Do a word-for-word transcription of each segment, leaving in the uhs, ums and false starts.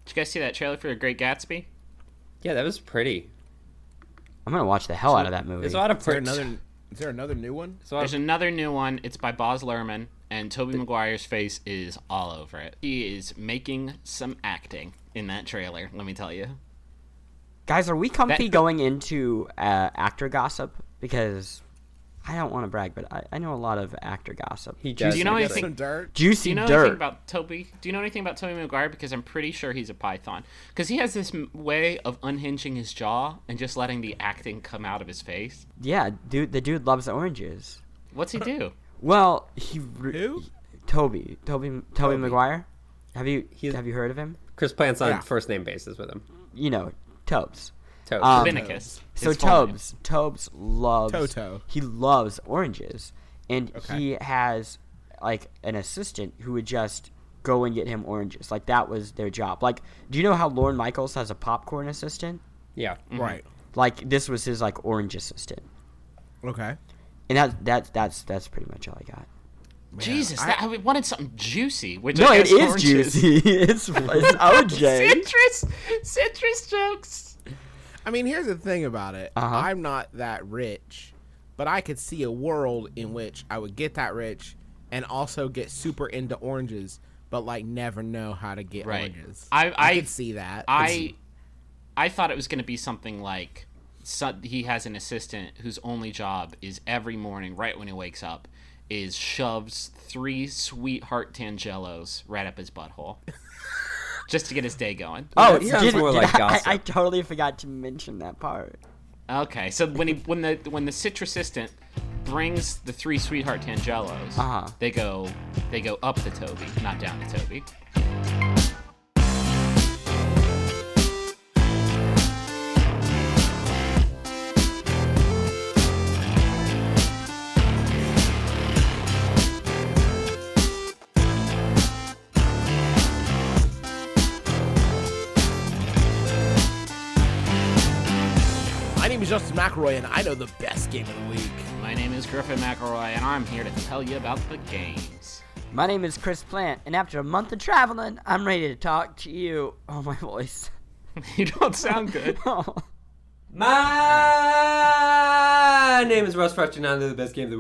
Did you guys see that trailer for The Great Gatsby? Yeah, that was pretty. I'm gonna watch the hell so, out of that movie. There's a lot of is there another. Is there another new one? There's of... another new one. It's by Baz Luhrmann, and Tobey Maguire's face is all over it. He is making some acting in that trailer. Let me tell you. Guys, are we comfy that... going into uh, actor gossip? Because I don't want to brag, but I, I know a lot of actor gossip. He does. Do you know anything? Some dirt? Juicy Do you know dirt. anything about Toby? Do you know anything about Tobey Maguire? Because I'm pretty sure he's a python. Because he has this m- way of unhinging his jaw and just letting the acting come out of his face. Yeah, dude. The dude loves oranges. What's he do? Well, he. Re- Who? Toby. Toby. Toby Toby. Maguire. Have you He's, have you heard of him? Chris Plant's on Yeah. first name basis with him. You know, Tobes. Tobes. Um, Leviticus. So His full name. Tobes, Tobes loves Toto. He loves oranges, and Okay. he has like an assistant who would just go and get him oranges. Like that was their job. Like, do you know how Lorne Michaels has a popcorn assistant? Yeah. Mm-hmm. Right. Like this was his like orange assistant, Okay. and that that's that's that's pretty much all I got. Man, Jesus, I- that, I wanted something juicy. Which No, I it guess is oranges. juicy. it's it's O J. citrus, citrus jokes. I mean, here's the thing about it. Uh-huh. I'm not that rich, but I could see a world in which I would get that rich and also get super into oranges, but like never know how to get Right. oranges. I- I- could see that. I, I thought it was going to be something like, so, he has an assistant whose only job is every morning, right when he wakes up, is shoves three sweetheart Tangelos right up his butthole. Just to get his day going. Oh, That sounds did- more did like I, gossip. I, I totally forgot to mention that part. Okay, so when he when the when the citrus assistant brings the three sweetheart Tangelos, Uh-huh. they go they go up to Toby, not down to Toby. My name is Justin McElroy, and I know the best game of the week. My name is Griffin McElroy, and I'm here to tell you about the games. My name is Chris Plant, and after a month of traveling, I'm ready to talk to you. Oh, my voice. You don't sound good. Oh. My name is Russ Fletcher, and I'm the best game of the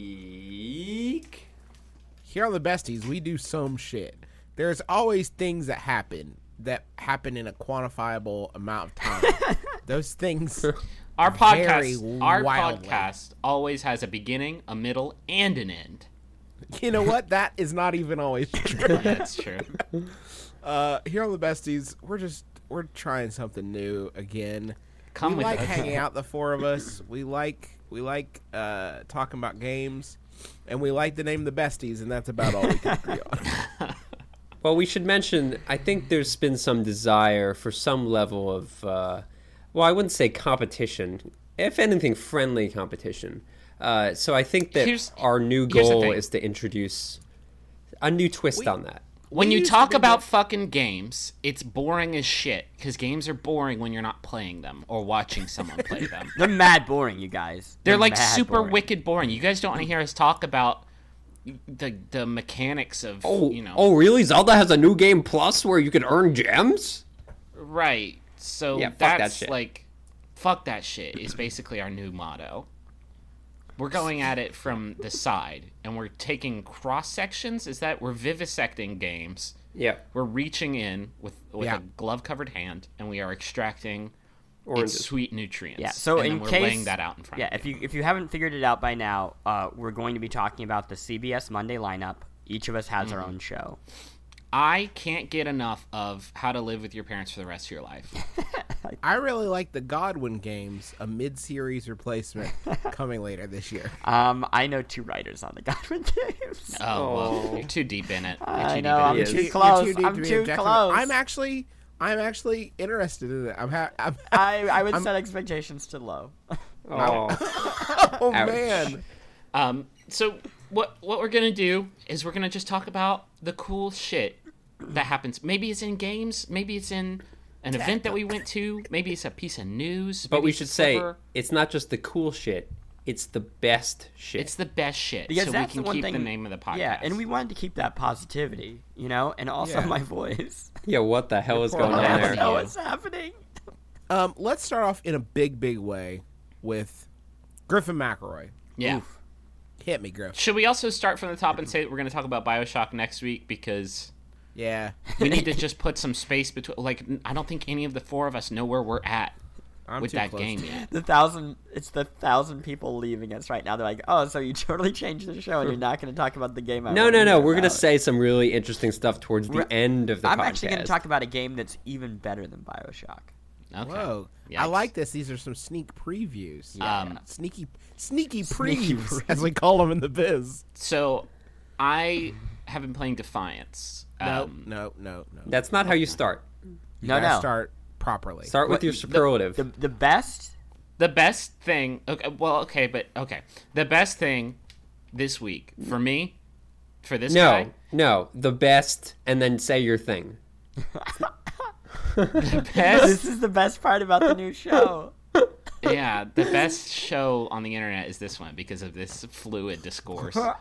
week. Here on the Besties, we do some shit. There's always things that happen that happen in a quantifiable amount of time. Those things. Our Very podcast, our wildly. podcast always has a beginning, a middle, and an end. You know what? That is not even always true. That's true. Uh, here on the Besties, we're just we're trying something new again. Come we with like us. hanging out, the four of us. We like we like uh, talking about games, and we like the name the Besties, and that's about all we can agree on. Well, we should mention, I think there's been some desire for some level of, uh, well, I wouldn't say competition, if anything, friendly competition. Uh, so I think that Here's- our new here's the goal thing. is to introduce a new twist We- on that. When We you used to talk be about the- fucking games, it's boring as shit, because games are boring when you're not playing them or watching someone play them. They're mad boring, you guys. They're like mad super boring. wicked boring. You guys don't want to hear us talk about the the mechanics of, Oh, you know. oh, really? Zelda has a new game plus where you can earn gems? Right. So Yeah, fuck that that's shit. like, fuck that shit is basically our new motto. We're going at it from the side, and we're taking cross sections. Is that we're vivisecting games? Yeah. We're reaching in with with Yeah. a glove covered hand, and we are extracting Oranges. its sweet nutrients. Yeah, so and in then we're case, laying that out in front. yeah, of if you if you haven't figured it out by now, uh, we're going to be talking about the C B S Monday lineup. Each of us has Mm-hmm. our own show. I can't get enough of How to Live with Your Parents for the Rest of Your Life. I really like the Godwin games, a mid-series replacement coming later this year. Um, I know two writers on the Godwin games. Oh, well, Oh. you're too deep in it. You're I too know, deep I'm in it. too You're close. deep I'm to be too objective. close. I'm actually, I'm actually interested in it. I'm, ha- I'm I, I would I'm- set expectations too low. Oh. oh Ouch. man. Um, so what what we're gonna do is we're gonna just talk about the cool shit that happens. Maybe it's in games. Maybe it's in an event that we went to. Maybe it's a piece of news. But maybe we it's should a say sliver. it's not just the cool shit. It's the best shit. It's the best shit. Because so we that's can the one keep thing, the name of the podcast. Yeah, and we wanted to keep that positivity, you know, and also Yeah. my voice. Yeah, what the hell is Poor going on Ryan. I there? don't know what's happening. Um, let's start off in a big, big way with Griffin McElroy. Yeah. Oof. Hit me, Griff. Should we also start from the top and say that we're going to talk about BioShock next week because Yeah. we need to just put some space between. Like, I don't think any of the four of us know where we're at I'm with too that close game to- yet. The thousand, it's the thousand people leaving us right now. They're like, oh, so you totally changed the show and you're not going to talk about the game. I No, wanna no, no. hear We're gonna about." say some really interesting stuff towards the We're- end of the I'm podcast. actually going to talk about a game that's even better than BioShock. Okay. Whoa. I Yikes. like this. These are some sneak previews. Yeah. Um, Sneaky, sneaky Sneaky previews, pre- as we call them in the biz. So, I have been playing Defiance. No, Um, no, no, no. That's not how you start. You No, gotta no. Start properly. Start with What- your the- superlative. The the best. The best thing. Okay, well, okay, but okay. The best thing this week for me, for this no, guy, no. The best, and then say your thing. the best. This is the best part about the new show. Yeah, the best show on the internet is this one because of this fluid discourse. Um,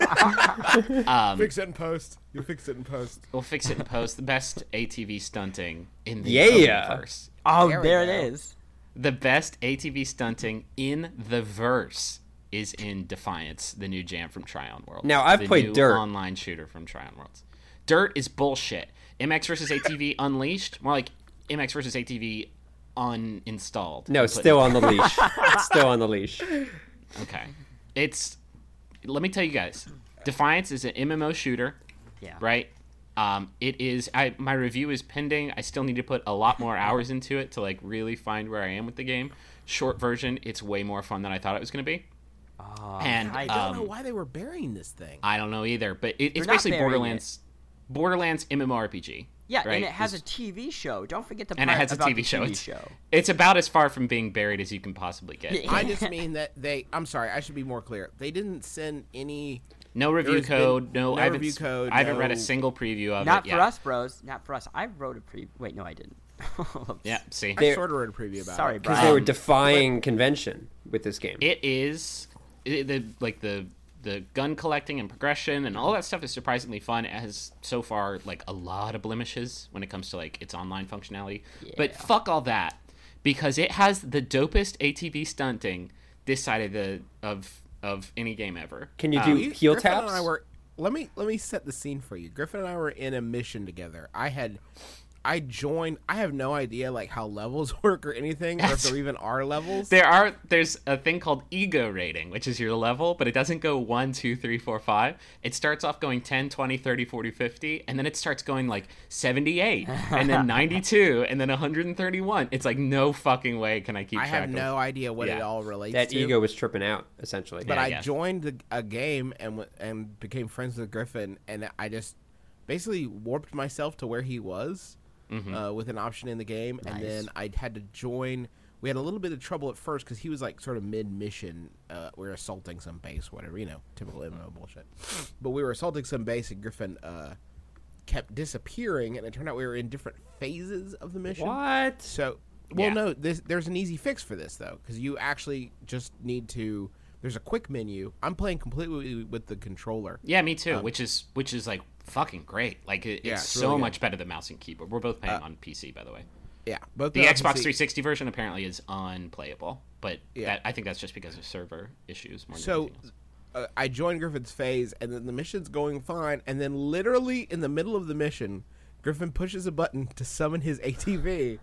Fix it in post. You fix it in post. we'll fix it in post. The best A T V stunting in the Yeah. universe. Oh, There there, we it go. is. The best A T V stunting in the verse is in Defiance, the new jam from Tryon Worlds. Now, I've the played new Dirt. online shooter from Tryon Worlds. Dirt is bullshit. M X versus A T V Unleashed, more like M X versus A T V uninstalled. No, Put- still on the leash. Still on the leash. Okay. It's let me tell you guys. Defiance is an M M O shooter, Yeah. right? Um, it is I my review is pending. I still need to put a lot more hours into it to like really find where I am with the game. Short version, it's way more fun than I thought it was going to be. Oh, And I I don't know um, why they were burying this thing. I don't know either, but it, it's not basically burying Borderlands Borderlands MMORPG. Yeah, right? and it has It's- a T V show. Don't forget the and it part has a about T V the show. T V It's, show. it's about as far from being buried as you can possibly get. Yeah. I just mean that they. I'm sorry. I should be more clear. They didn't send any. No review There's been code. no, no I haven't, review s- code, I haven't read a no- single preview of Not it. for yet. us, bros. Not for us. I wrote a pre. Wait, no, I didn't. Yeah, see. I They're- sort of read a preview about Sorry, it. Because Brian. they were defying convention with this game. It is it, the like the the gun collecting and progression and all that stuff is surprisingly fun. It has so far like a lot of blemishes when it comes to like its online functionality. But Yeah. fuck all that because it has the dopest A T V stunting this side of the of of any game ever. Can you Um, do You- heel Griffin taps? And I were, let me let me set the scene for you. Griffin and I were in a mission together. I had, I joined. I have no idea like how levels work or anything, or if there even are levels. There are there's a thing called ego rating, which is your level, but it doesn't go one, two, three, four, five. It starts off going ten, twenty, thirty, forty, fifty, and then it starts going like seventy-eight, and then ninety-two, and then one hundred thirty-one. It's like no fucking way can I keep I track have of. no idea what it Yeah. all relates that to. ego was tripping out, essentially. But Yeah, I I guess. joined the, a game and w- and became friends with Griffin, and I just basically warped myself to where he was Mm-hmm. uh, with an option in the game, and Nice. then I had to join. We had a little bit of trouble at first because he was like sort of mid mission. Uh, we were assaulting some base, whatever, you know, typical M M O bullshit. But we were assaulting some base, and Griffin uh, kept disappearing, and it turned out we were in different phases of the mission. What? So, well, Yeah. no, this, there's an easy fix for this though, because you actually just need to. There's a quick menu. I'm playing completely with the controller. Yeah, me too. which is which is like fucking great. Like it, Yeah, it's, it's so really good. much better than mouse and keyboard. We're both playing on P C, by the way. Yeah, both The the Xbox opposite- three sixty version apparently is unplayable, but Yeah. that, I think that's just because of server issues more than So, anything else. uh, I joined Griffin's phase, and then the mission's going fine, and then literally in the middle of the mission, Griffin pushes a button to summon his A T V.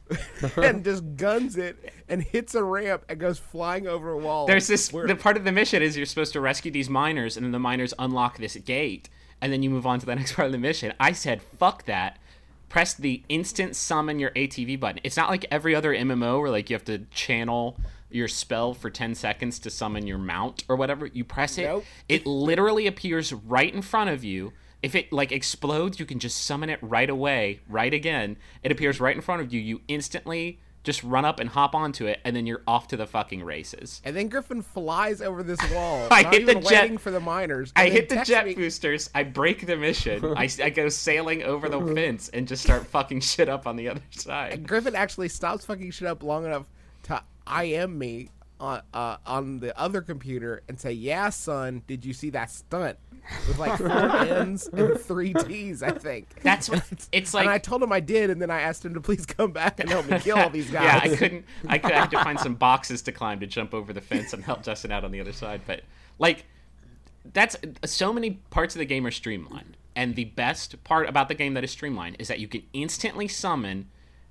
and just guns it and hits a ramp and goes flying over a wall. There's this where- the part of the mission is you're supposed to rescue these miners, and then the miners unlock this gate, and then you move on to the next part of the mission. I said, fuck that. Press the instant summon your A T V button. It's not like every other M M O where like you have to channel your spell for ten seconds to summon your mount or whatever. You press it, Nope. it literally appears right in front of you. If it like explodes, you can just summon it right away, right again. It appears right in front of you. You instantly just run up and hop onto it, and then you're off to the fucking races. And then Griffin flies over this wall. I not hit the even jet- waiting for the miners. I and then hit the texts jet me- boosters. I break the mission. I, I go sailing over the fence and just start fucking shit up on the other side. Griffin actually stops fucking shit up long enough to I M me on uh, on the other computer and say, "Yeah, son, did you see that stunt?" With like four N's and three T's, I think. That's what it's like. And I told him I did, and then I asked him to please come back and help me kill all these guys. Yeah, I couldn't. I, could, I had to find some boxes to climb to jump over the fence and help Justin out on the other side. But like, that's so many parts of the game are streamlined, and the best part about the game that is streamlined is that you can instantly summon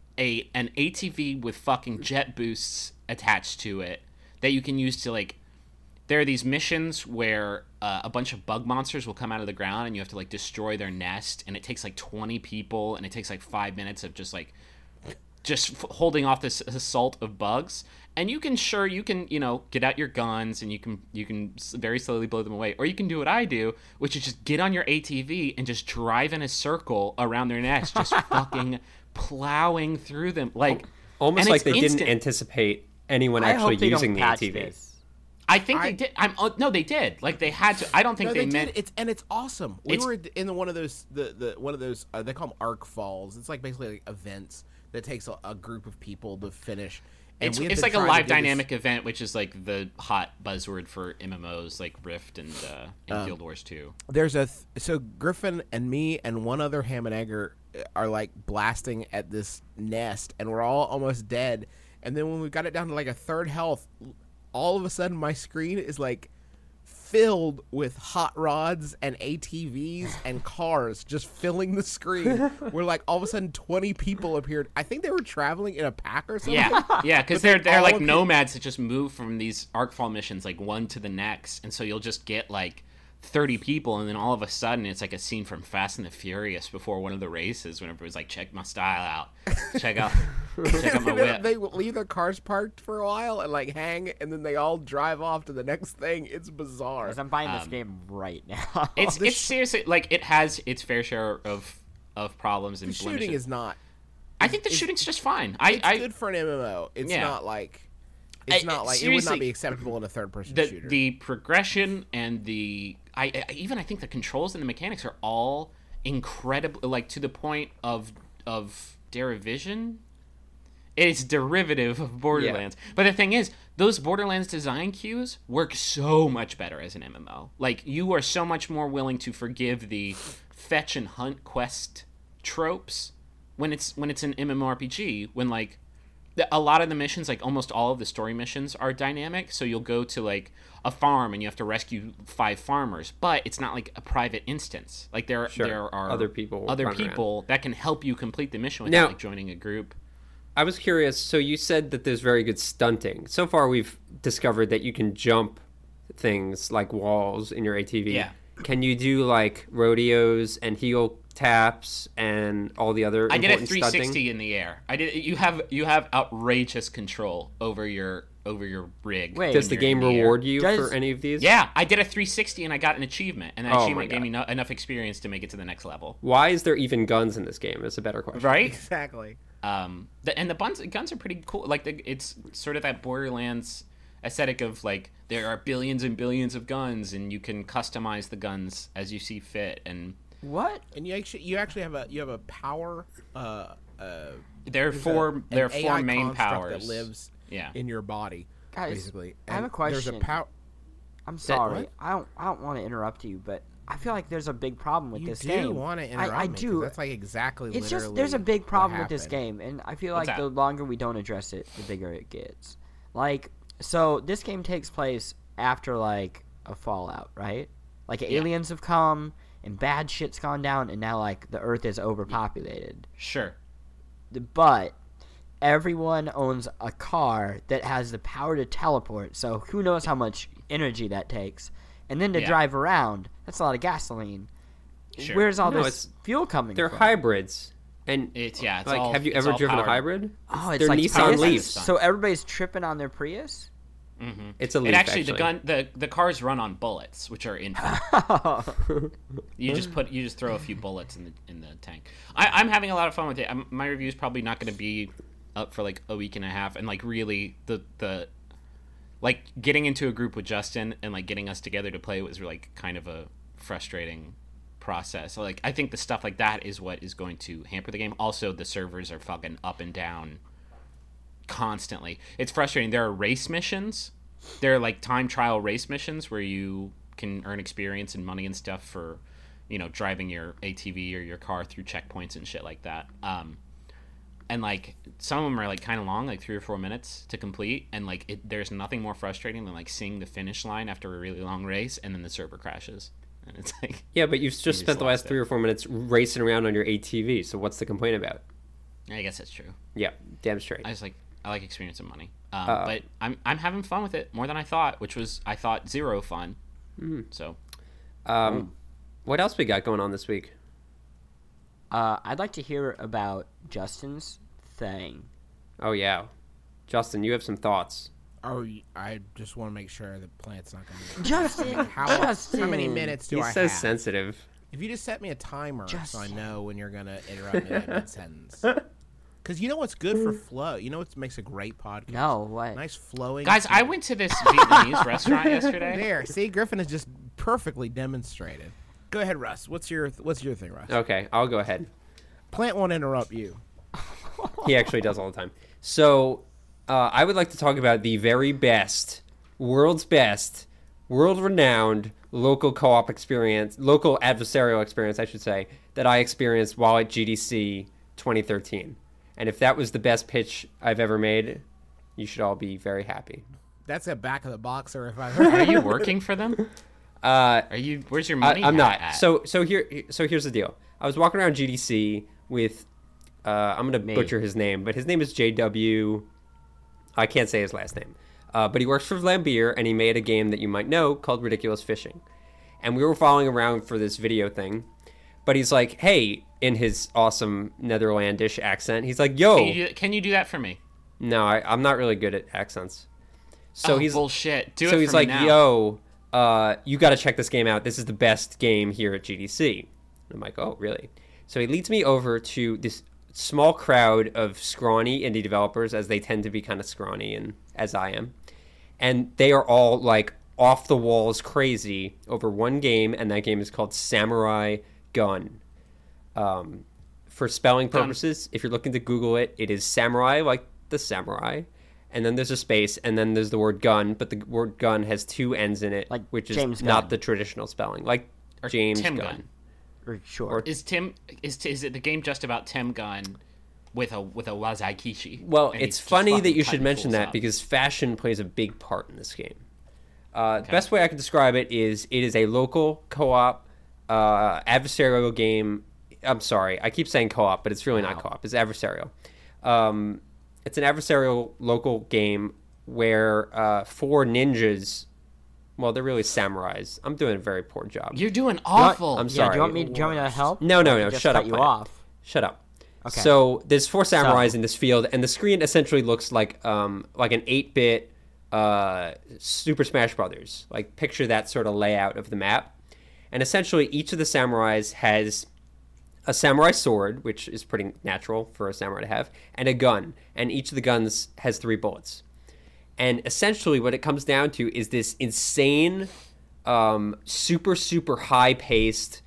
a an A T V with fucking jet boosts attached to it that you can use to like. There are these missions where uh, a bunch of bug monsters will come out of the ground and you have to like destroy their nest, and it takes like twenty people and it takes like five minutes of just like just f- holding off this assault of bugs. And you can sure you can you know get out your guns and you can you can very slowly blow them away, or you can do what I do, which is just get on your A T V and just drive in a circle around their nest, just fucking plowing through them like almost like they instant. didn't anticipate anyone I actually hope they using don't the patch A T V. this. I think I, they did. I'm oh, no, they did. Like they had to. I don't think no, they, they, meant. did. It's and it's awesome. We It's- were in one of those the, the one of those uh, they call them arc falls. It's like basically like events that takes a, a group of people to finish. And It's, we have it's been like a trying to live do this- dynamic event, which is like the hot buzzword for M M Os like Rift and uh, and Um, Guild Wars two. There's a th- so Griffin and me and one other ham and egger are like blasting at this nest, and we're all almost dead. And then when we got it down to like a third health, all of a sudden my screen is like filled with hot rods and A T Vs and cars just filling the screen. Where like all of a sudden twenty people appeared. I think they were traveling in a pack or something. Yeah, yeah, because But they're they they're all like appear- nomads that just move from these Arcfall missions like one to the next, and so you'll just get like thirty people, and then all of a sudden it's like a scene from Fast and the Furious before one of the races, when everybody's like, "Check my style out, check out, check out my they, whip." they leave their cars parked for a while and like hang, and then they all drive off to the next thing. It's bizarre. 'Cause I'm buying this Um, game right now. It's this it's sh- seriously like it has its fair share of of problems and The shooting blemishes. is not. I think the shooting's just fine. I It's I good for an M M O. It's Yeah. not like. It's I- not like it would seriously, not be acceptable in a third-person the shooter. the progression and the I, I even I think the controls and the mechanics are all incredible, like to the point of of Derivision. It's derivative of Borderlands. But the thing is, those Borderlands design cues work so much better as an M M O. Like, you are so much more willing to forgive the fetch and hunt quest tropes when it's when it's an MMORPG, when like the- a lot of the missions, like almost all of the story missions, are dynamic. So you'll go to like a farm and you have to rescue five farmers, but it's not like a private instance. Like there, Sure. there are Other people other run around. people that can help you complete the mission without Now- like joining a group. I was curious. So you said that there's very good stunting. So far, we've discovered that you can jump things like walls in your A T V. Yeah. Can you do like rodeos and heel taps and all the other I did a important three sixty stunting? in the air. I did. You have you have outrageous control over your over your rig. Wait. Does the when you're in game the air. reward you Does- for any of these? Yeah, I did a three sixty and I got an achievement, and that Oh my achievement gave God. me no, enough experience to make it to the next level. Why is there even guns in this game? That's a better question. Right? exactly. Um, the, and the guns, guns are pretty cool. Like the, it's sort of that Borderlands aesthetic of like there are billions and billions of guns, and you can customize the guns as you see fit. And What? And you actually you actually have a you have a power. Uh, uh, there are there's four a- there are an four A I main construct powers. that lives Yeah. in your body. Guys, basically. I have a And question. There's a power. I'm sorry. what? I don't. I don't want to interrupt you, but I feel like there's a big problem with You this do game. want to I- interrupt I me, 'cause do. That's like exactly. It's just literally there's a big what problem with this happened. game, and I feel What's like that? the longer we don't address it, the bigger it gets. Like, so this game takes place after like a Fallout, right? Like aliens have come and bad shit's gone down, and now like the Earth is overpopulated. Sure. But everyone owns a car that has the power to teleport, so who knows how much energy that takes. And then to Yeah. drive around, that's a lot of gasoline. Sure. Where's all No, this it's- fuel coming They're from? hybrids. And It's yeah. It's like, all, have you it's ever all driven powered. a hybrid? Oh, it's They're like Nissan Prius? Leafs. So everybody's tripping on their Prius? Mm-hmm. It's a Leaf. It actually, the gun the the cars run on bullets, which are infinite. You just put you just throw a few bullets in the in the tank. I, I'm having a lot of fun with it. I'm, my review is probably not going to be up for like a week and a half, and like really the the like getting into a group with Justin and like getting us together to play was like kind of a frustrating process. So, like I think the stuff like that is what is going to hamper the game. Also, the servers are fucking up and down constantly. It's frustrating. There are race missions they're like time trial race missions where you can earn experience and money and stuff for, you know, driving your A T V or your car through checkpoints and shit like that. Um, and like some of them are like kind of long, like three or four minutes to complete, and like it, there's nothing more frustrating than like seeing the finish line after a really long race and then the server crashes, and it's like yeah, but you've just you spent just the last it. three or four minutes racing around on your A T V. So what's the complaint about? I guess that's true. Yeah, damn straight. I just like I like experience and money, um, uh, but I'm I'm having fun with it more than I thought, which was I thought zero fun. Mm-hmm. So, um, what else we got going on this week? Uh, I'd like to hear about Justin's thing. Oh, yeah. Justin, you have some thoughts. Oh, I just want to make sure the plant's not going to be... Justin! How, Justin! How many minutes do He's I so have? so sensitive. If you just set me a timer Justin. so I know when you're going to interrupt me mid-sentence. Because you know what's good for flow? You know what makes a great podcast? No, what? Nice flowing... Guys, I went to this Vietnamese restaurant yesterday. There, see? Griffin has just perfectly demonstrated. Go ahead, Russ. What's your What's your thing, Russ? Okay, I'll go ahead. Plant won't interrupt you. He actually does all the time. So, uh, I would like to talk about the very best, world's best, world-renowned local co-op experience, local adversarial experience, I should say, that I experienced while at G D C twenty thirteen. And if that was the best pitch I've ever made, you should all be very happy. That's a back of the boxer if I've heard. Are you working for them? Uh, Are you? Where's your money? I, I'm not. At? So so here so here's the deal. I was walking around G D C with uh, I'm gonna Me. butcher his name, but his name is J W. I can't say his last name, uh, but he works for Vlambeer, and he made a game that you might know called Ridiculous Fishing. And we were following around for this video thing, but he's like, "Hey," in his awesome Netherlandish accent, he's like, "Yo, Can you do, can you do that for me? no, I, I'm not really good at accents." So oh, he's bullshit. Do so it he's for like, me now. "Yo, uh, you got to check this game out. This is the best game here at G D C." And I'm like, "Oh, really?" So he leads me over to this small crowd of scrawny indie developers, as they tend to be kind of scrawny, and as I am, and they are all like off the walls crazy over one game, and that game is called Samurai Gun. Um, for spelling purposes, if you're looking to Google it, it is samurai like the samurai. And then there's a space, and then there's the word gun, but the word gun has two N's in it, Like which is James not Gunn. the traditional spelling, like Or James Tim Gunn. Gunn. Or sure. Is Tim? Is is it the game just about Tim Gunn with a with a wazakishi? Well, And it's he's just funny that fucking you should cutting mention fools that up? because fashion plays a big part in this game. Uh, The Okay. best way I can describe it is it is a local co-op uh, adversarial game. I'm sorry, I keep saying co-op, but it's really not Wow. co-op. It's adversarial. Um, it's an adversarial local game where uh, four ninjas, well, they're really samurais. I'm doing a very poor job. You're doing You want- awful. I'm Yeah, sorry. do you want me, do you want me to help? No, no, Or no, just shut cut up, you Plant. off. Shut up. Okay. So there's four samurais in this field, and the screen essentially looks like um like an eight-bit uh, Super Smash Brothers. Like picture that sort of layout of the map. And essentially each of the samurais has a samurai sword, which is pretty natural for a samurai to have, and a gun. And each of the guns has three bullets. And essentially what it comes down to is this insane, um, super, super high-paced,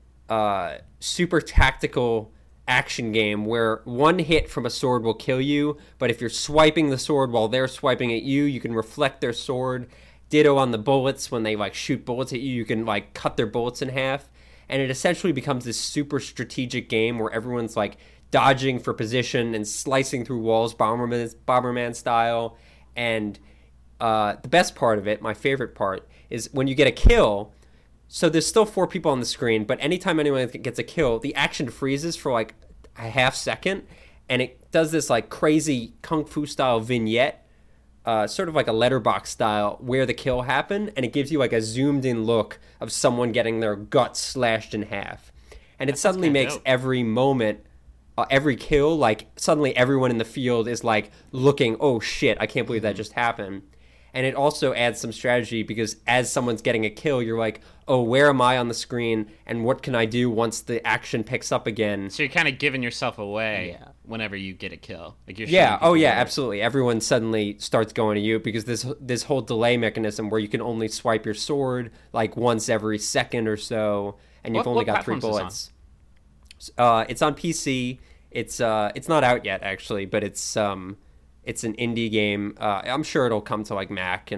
uh, super tactical action game where one hit from a sword will kill you, but if you're swiping the sword while they're swiping at you, you can reflect their sword. Ditto on the bullets. When they like shoot bullets at you, you can like cut their bullets in half. And it essentially becomes this super strategic game where everyone's like dodging for position and slicing through walls, Bomberman, Bomberman style. And uh, the best part of it, my favorite part, is when you get a kill. So there's still four people on the screen, but anytime anyone gets a kill, the action freezes for like a half second, and it does this like crazy kung fu style vignette, uh, sort of like a letterbox style, where the kill happened, and it gives you like a zoomed in look of someone getting their guts slashed in half, and it suddenly kinda makes dope. every moment, uh, every kill, like suddenly everyone in the field is like looking, oh shit, I can't believe that just happened. And it also adds some strategy because as someone's getting a kill, you're like, oh, where am I on the screen? And what can I do once the action picks up again? So you're kind of giving yourself away Yeah. whenever you get a kill. Like you're Yeah, shooting oh people yeah, away. absolutely. Everyone suddenly starts going to you because this this whole delay mechanism where you can only swipe your sword like once every second or so, and you've What- only what got three platforms is bullets. Uh, it's on P C. It's uh, it's not out yet actually, but it's um, it's an indie game. Uh, I'm sure it'll come to like Mac and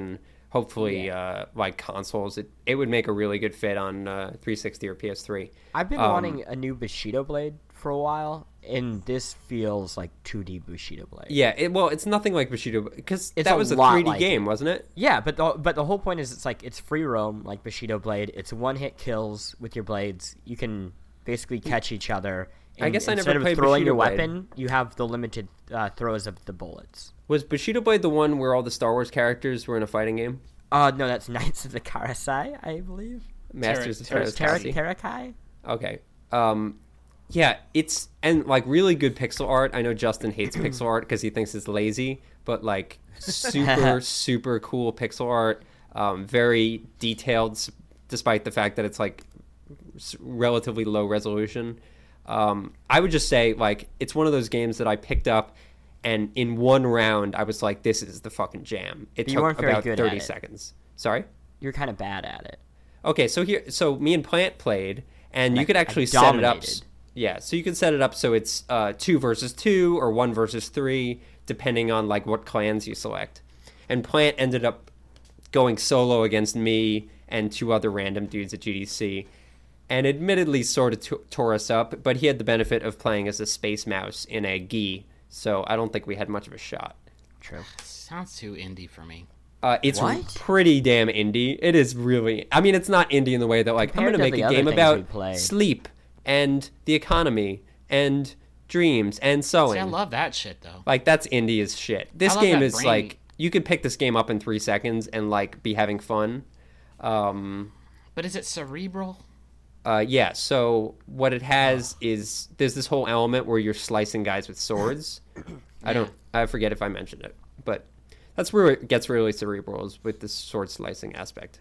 hopefully Yeah. uh, like consoles. It it would make a really good fit on uh, three sixty or P S three. I've been Um, wanting a new Bushido blade for a while, and this feels like two D Bushido blade. Yeah, it, well, it's nothing like Bushido because It's that a was a lot three D like game, it. wasn't it? Yeah, but the, but the whole point is it's like it's free roam like Bushido blade. It's one hit kills with your blades. You can basically catch each other. I and guess I never instead of played throwing Bushido your Blade. weapon, you have the limited uh, throws of the bullets. Was Bushido Blade the one where all the Star Wars characters were in a fighting game? Uh, no, that's Knights of the Karasai, I believe. Masters Terra- of Terra- Terra. Tera- Terakai? Okay. Um, yeah, it's and like really good pixel art. I know Justin hates pixel art because he thinks it's lazy, but like super super cool pixel art. Um, very detailed, s- despite the fact that it's like s- relatively low resolution. Um, I would just say like it's one of those games that I picked up, and in one round I was like, "This is the fucking jam." It But you took weren't very about good at thirty it. seconds. Sorry. You're kind of bad at it. Okay, so here, so me and Plant played, and And you I- could I actually set it up. dominated. Yeah, so you could set it up so it's uh, two versus two or one versus three, depending on like what clans you select. And Plant ended up going solo against me and two other random dudes at G D C, and admittedly sort of t- tore us up. But he had the benefit of playing as a space mouse in a gi, so I don't think we had much of a shot. True. Sounds too indie for me. Uh, it's What? pretty damn indie. It is really. I mean, it's not indie in the way that like Compared I'm to going to the make a other game things we about play. sleep and the economy and dreams and sewing. See, I love that shit though. Like that's indie as shit. This I love game that is brain- like you could pick this game up in three seconds and like be having fun. Um, But is it cerebral? uh, yeah. So what it has is there's this whole element where you're slicing guys with swords. I don't. I forget if I mentioned it, but that's where it gets really cerebral is with this sword slicing aspect.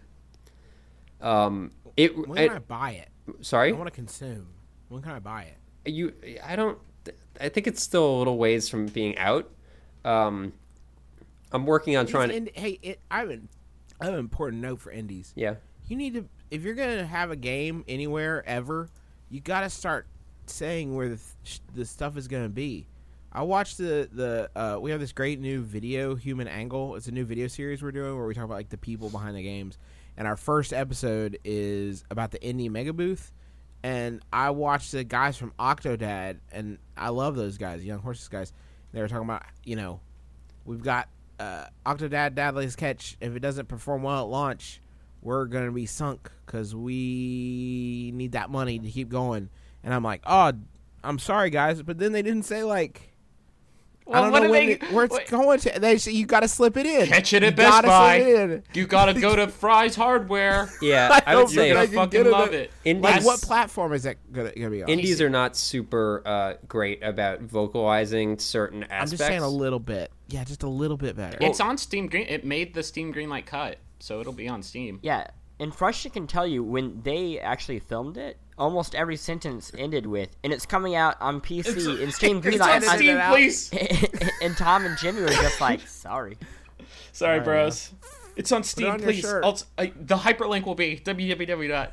Um, it. When it can I buy it? sorry. I want to consume. When can I buy it? You. I don't. I think it's still a little ways from being out. Um, I'm working on trying These to. ind- hey, it, I have an, I have an important note for indies. Yeah. You need to, if you're gonna have a game anywhere ever, you got to start saying where the th- sh- the stuff is gonna be. I watched the the uh, we have this great new video, Human Angle. It's a new video series we're doing where we talk about like the people behind the games. And our first episode is about the indie mega booth. And I watched the guys from Octodad, and I love those guys, Young Horses guys. They were talking about, you know, we've got uh, Octodad Dadley's Catch. If it doesn't perform well at launch, we're going to be sunk because we need that money to keep going. And I'm like, oh, I'm sorry, guys. But then they didn't say, like, I Well, don't what know do when they- it- where it's what- going to. They say you got to slip it in. Catch it You at Best gotta Buy. slip it in. You gotta go to Fry's Hardware. Yeah, I I would don't say You're I gonna can fucking get it love at- it. Indies, Like, what platform is that going to be on? indies are not super uh, great about vocalizing certain I'm aspects. just saying a little bit. Yeah, just a little bit better. It's on Steam Green. It made the Steam Greenlight cut, so it'll be on Steam. Yeah, and Fruscia can tell you when they actually filmed it, almost every sentence ended with, and it's coming out on P C in Steam It's Greenlight. on I- Steam, out. please. and Tom and Jimmy were just like, sorry. Sorry, bros. It's on Steam, on your please. shirt. Also, uh, the hyperlink will be www. dot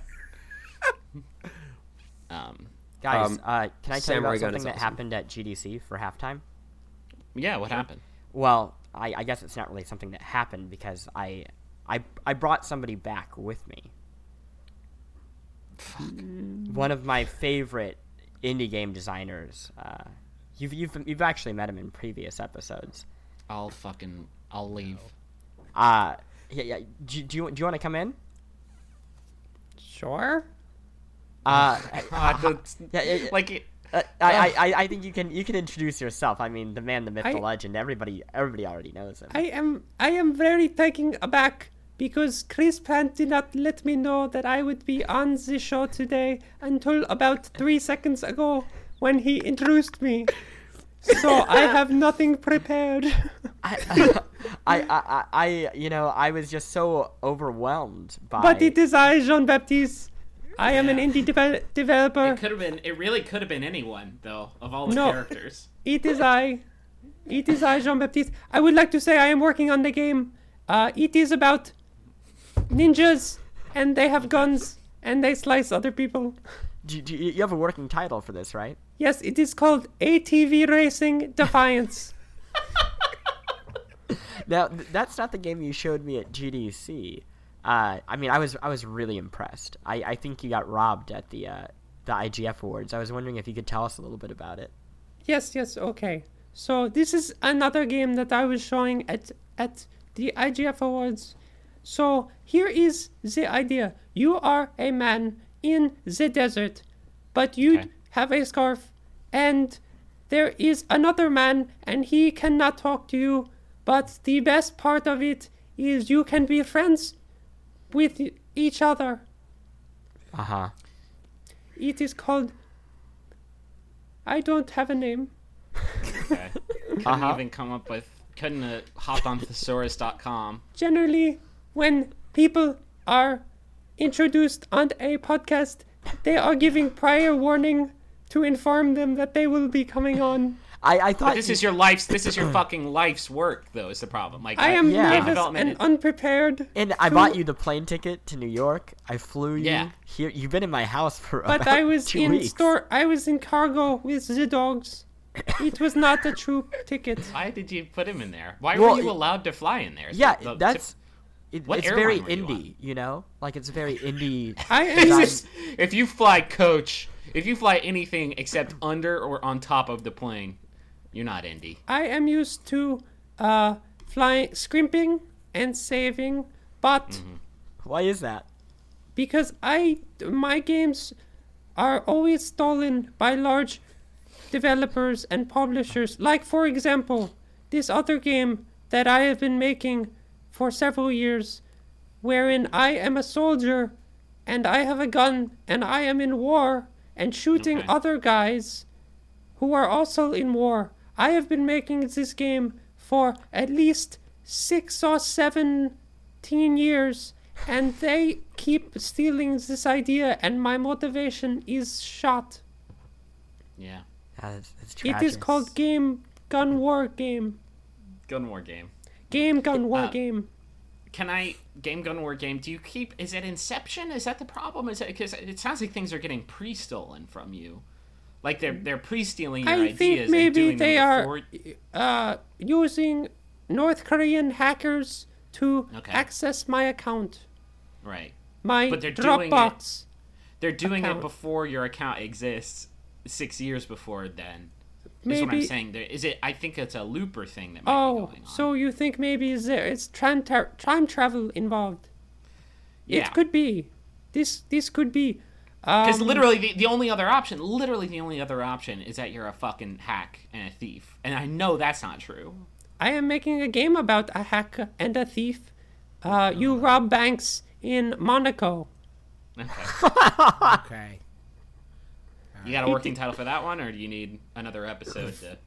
um. Guys, Um, uh, can I tell you Samurai about Gun something is that awesome. happened at G D C for halftime? Yeah. What happened? Well, I, I guess it's not really something that happened because I, I, I brought somebody back with me. One of my favorite indie game designers. Uh, you've you've you've actually met him in previous episodes. I'll fucking. I'll leave. Uh, yeah, yeah. Do, do you do you want to come in? Sure. Uh, God, that's- yeah, yeah, yeah. like. it- Uh, I, I, I think you can you can introduce yourself. I mean, the man, the myth, I- the legend. Everybody everybody already knows him. I am I am very taken aback because Chris Pant did not let me know that I would be on the show today until about three seconds ago when he introduced me. So I have nothing prepared. I, I, I, I, I, you know, I was just so overwhelmed by. But it is I, Jean-Baptiste. I am an indie deve- developer. It could have been. It really could have been anyone, though, of all the No. characters. It is I. It is I, Jean-Baptiste. I would like to say I am working on the game. Uh, it is about ninjas, and they have guns, and they slice other people. Do, do, you have a working title for this, right? Yes, it is called A T V Racing Defiance. Now th- that's not the game you showed me at G D C. Uh, I mean, I was I was really impressed. I, I think you got robbed at the uh, the I G F Awards. I was wondering if you could tell us a little bit about it. Yes, yes, okay. So this is another game that I was showing at at the I G F Awards. So here is the idea. You are a man in the desert, but you Okay. have a scarf, and there is another man, and he cannot talk to you, but the best part of it is you can be friends with each other. Uh huh. It is called... I don't have a name. Okay. Couldn't Uh-huh. even come up with. Couldn't have hopped on thesaurus dot com. Generally, when people are introduced on a podcast, they are giving prior warning to inform them that they will be coming on. I, I But thought this you- is your life's. This is your fucking life's work, though. Is the problem? Like I am yeah. nervous development and is- unprepared. and I to- bought you the plane ticket to New York. I flew you Yeah. here. You've been in my house for But about I was two in weeks. store. I was in cargo with the dogs. It was not a true ticket. Why did you put him in there? Why Well, were you it- allowed to fly in there? Yeah, The- the- that's. It, What it's very airline were you indie, you know. Like it's very indie. I am design. used, if you fly coach, if you fly anything except under or on top of the plane, you're not indie. I am used to uh, flying, scrimping, and saving, but Mm-hmm. Why is that? because I my games are always stolen by large developers and publishers. Like for example, this other game that I have been making for several years, wherein I am a soldier and I have a gun and I am in war and shooting Okay. other guys who are also in war. I have been making this game for at least six or seventeen years, and they keep stealing this idea, and my motivation is shot. Yeah. That's, that's It is tragic. called Game Gun War Game. Gun War game. Game Gun War Uh, Game. Can I game gun war game? Do you keep? Is it Inception? Is that the problem? Is it because it sounds like things are getting pre-stolen from you, like they're they're pre-stealing your I ideas think and maybe doing they them are before. uh, using North Korean hackers to Okay. access my account. Right. My But they're doing Dropbox. They're doing Account. it before your account exists, six years before then. Is what I'm Maybe. saying. There is it. I think it's a looper thing that might be Oh, going on. so you think maybe is there is time tra- time travel involved? yeah. It could be. This this could be. Because Um, literally, the, the only other option, literally the only other option, is that you're a fucking hack and a thief, and I know that's not true. I am making a game about a hacker and a thief. Uh, you rob banks in Monaco. Okay. Okay. You got a working title for that one, or do you need another episode to?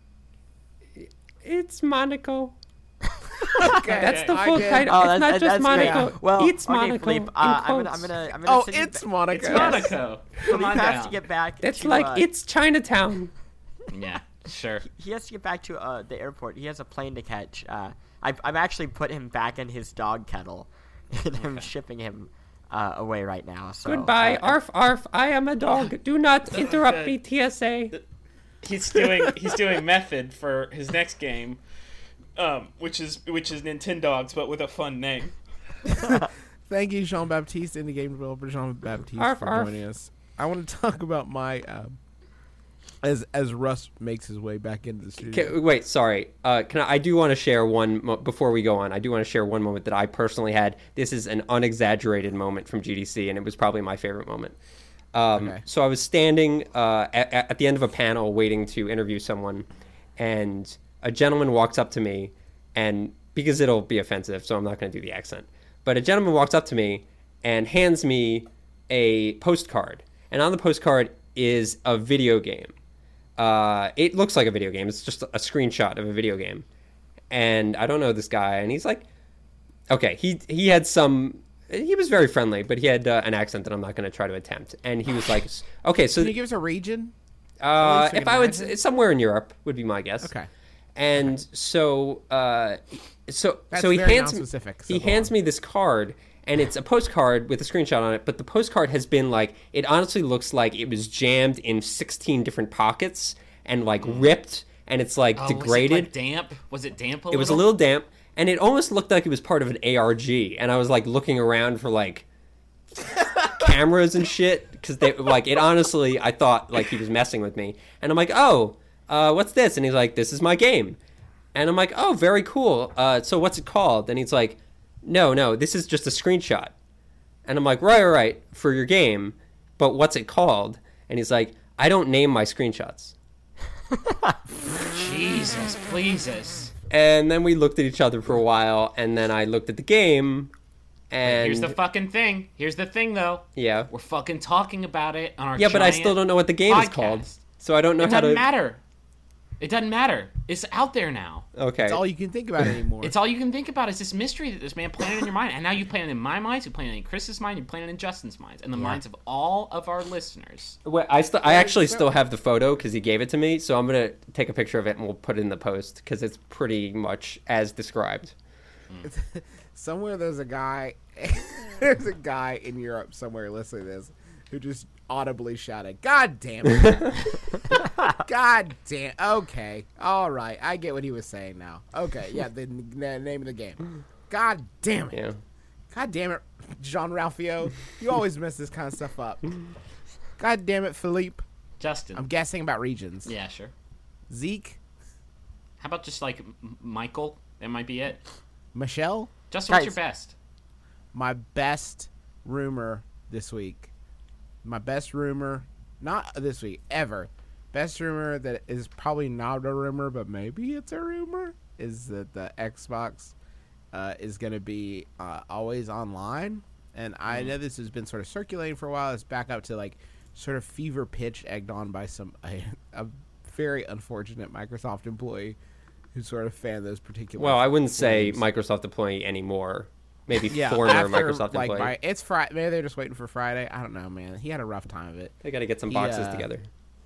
It's Monaco. Okay. That's the I full get- title. Oh, it's that's, not that- just that's great. Monaco. Well, it's okay, Monaco. Philippe, in uh, I'm gonna, quotes. I'm gonna, I'm gonna Oh, send you it's ba- Monaco. It's Monaco. Come Philippe on has to down. get back. It's to, like uh, it's Chinatown. Yeah, sure. He has to get back to uh, the airport. He has a plane to catch. Uh, I've, I've actually put him back in his dog kennel, and I'm shipping him uh, away right now. So Goodbye, uh, arf arf. I am a dog. Do not interrupt good. me, T S A. He's doing he's doing method for his next game, um, which is which is Nintendogs, but with a fun name. Thank you, Jean Baptiste, indie game developer Jean Baptiste, Arf, for arf. joining us. I want to talk about my um, as as Russ makes his way back into the studio. Okay, wait, sorry. Uh, can I, I do want to share one mo- before we go on. I do want to share one moment that I personally had. This is an unexaggerated moment from G D C, and it was probably my favorite moment. Um, Okay. So I was standing uh, at, at the end of a panel waiting to interview someone, and a gentleman walks up to me, and because it'll be offensive, so I'm not going to do the accent. But a gentleman walks up to me and hands me a postcard, and on the postcard is a video game. Uh, it looks like a video game. It's just a screenshot of a video game. And I don't know this guy. And he's like, okay, he he had some, he was very friendly, but he had uh, an accent that I'm not going to try to attempt. And he was like, okay, so Can you give us a region? uh, least we if can I would, imagine? somewhere in Europe would be my guess. Okay. And so, uh, so, That's so he very hands me, non-specific, so he go hands on. me this card, and it's a postcard with a screenshot on it. But the postcard has been like, it honestly looks like it was jammed in sixteen different pockets and like ripped, and it's like Oh, degraded. Was it like damp? Was it damp? A It was a little damp, and it almost looked like it was part of an A R G, and I was like looking around for like cameras and shit because they like it. Honestly, I thought like he was messing with me, and I'm like, oh, uh, what's this? And he's like, this is my game, and I'm like, oh, very cool. Uh, so what's it called? And he's like, no, no, this is just a screenshot, and I'm like, right, right, right, for your game, but what's it called? And he's like, I don't name my screenshots. Jesus, pleases. And then we looked at each other for a while, and then I looked at the game, and Here's the fucking thing. Here's the thing, though. yeah, We're fucking talking about it on our yeah, but I giant still don't know what the game is podcast. called, so I don't know It how doesn't to. matter. It doesn't matter. It's out there now. Okay, It's all you can think about anymore. It's all you can think about is this mystery that this man planted in your mind. And now you plan it in my mind, you plan it in Chris's mind, you plan it in Justin's mind, and the minds of all of our listeners. Wait, I still, I actually still have the photo because he gave it to me, so I'm gonna take a picture of it and we'll put it in the post because it's pretty much as described. Somewhere there's a guy, there's a guy in Europe somewhere listening to this who just audibly shouted, "God damn it! God damn. Okay, all right, I get what he was saying now. Okay, yeah, the n- name of the game. God damn it! Yeah. God damn it, Jean Ralphio, you always mess this kind of stuff up. God damn it, Philippe. Justin. I'm guessing about regions. yeah, sure. Zeke, How about just like M- Michael? That might be it. Michelle. Justin, what's Guys. your best? My best rumor this week. My best rumor, not this week, ever. Best rumor that is probably not a rumor, but maybe it's a rumor, is that the Xbox uh, is going to be uh, always online. And I know this has been sort of circulating for a while. It's back up to like sort of fever pitch, egged on by some a, a very unfortunate Microsoft employee who sort of fanned those particular. Well, I wouldn't say flames. Microsoft employee anymore. Maybe Yeah, former after, Microsoft like, employee. by, it's Friday. Maybe they're just waiting for Friday. I don't know, man. He had a rough time of it. They got to get some boxes Yeah. together.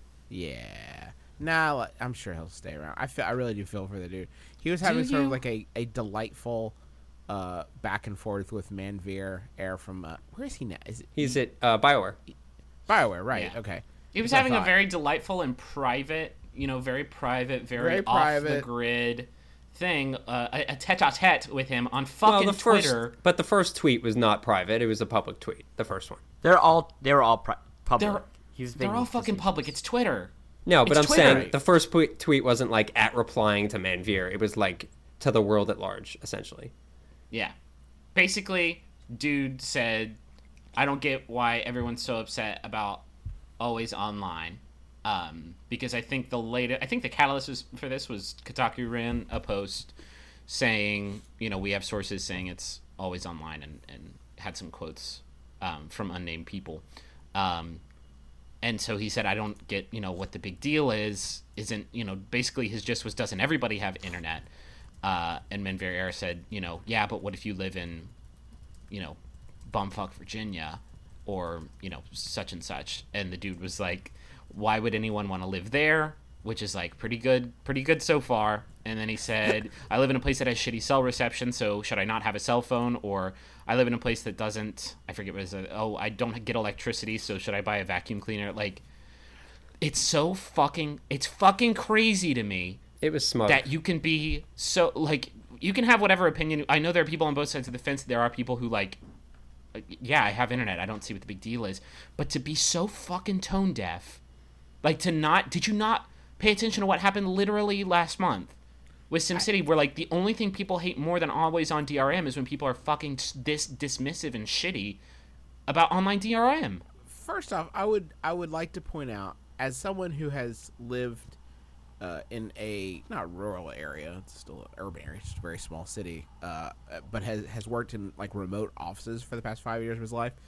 Yeah. Nah, like, I'm sure he'll stay around. I feel, I really do feel for the dude. He was having Do sort of you? like a, a delightful uh, back and forth with Manveer Air from uh, where is he now? Is it He's at uh, BioWare. Bioware? Right. Yeah. Okay. He was That's what I having a thought. very delightful and private, you know, very private, very, Very off private. the grid thing, uh, a, a tete-a-tete with him on Well, fucking the first, Twitter. but the first tweet was not private. It was a public tweet. The first one. They're all they were all pri- public. They're, He's they're making all fucking decisions. public. It's Twitter. No, but It's I'm Twitter. saying the first pu- tweet wasn't like at replying to Manveer. It was like to the world at large, essentially. Yeah. Basically, dude said, I don't get why everyone's so upset about always online. Um, because I think the latest, I think the catalyst was, for this was Kotaku ran a post saying, you know, we have sources saying it's always online, and, and had some quotes um, from unnamed people. Um, and so he said, I don't get, you know, what the big deal is. Isn't, you know, basically his gist was, doesn't everybody have internet? Uh, and Manveer Air said, you know, yeah, but what if you live in, you know, bumfuck Virginia, or, you know, such and such? And the dude was like, why would anyone want to live there? Which is like pretty good, pretty good so far. And then he said, I live in a place that has shitty cell reception, so should I not have a cell phone? Or I live in a place that doesn't, I forget what it is, oh, I don't get electricity, so should I buy a vacuum cleaner? Like, it's so fucking, it's fucking crazy to me It was smug. that you can be so, like, you can have whatever opinion. I know there are people on both sides of the fence. There are people who, like, yeah, I have internet. I don't see what the big deal is. But to be so fucking tone deaf, like, to not, did you not pay attention to what happened literally last month with SimCity, where, like, the only thing people hate more than always on D R M is when people are fucking this dismissive and shitty about online D R M. First off, I would I would like to point out, as someone who has lived uh, in a not rural area, it's still an urban area, it's just a very small city, uh, but has has worked in like remote offices for the past five years of his life.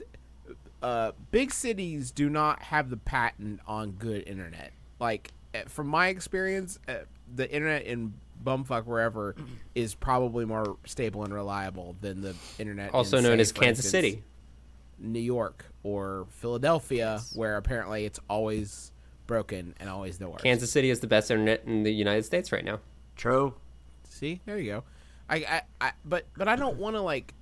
Uh, big cities do not have the patent on good internet. Like, from my experience, uh, the internet in bumfuck wherever is probably more stable and reliable than the internet also in, known say, as for Kansas instance, City. New York or Philadelphia, where apparently it's always broken and always the worst. Kansas City is the best internet in the United States right now. True. See, there you go. I, I, I but but I don't want to like.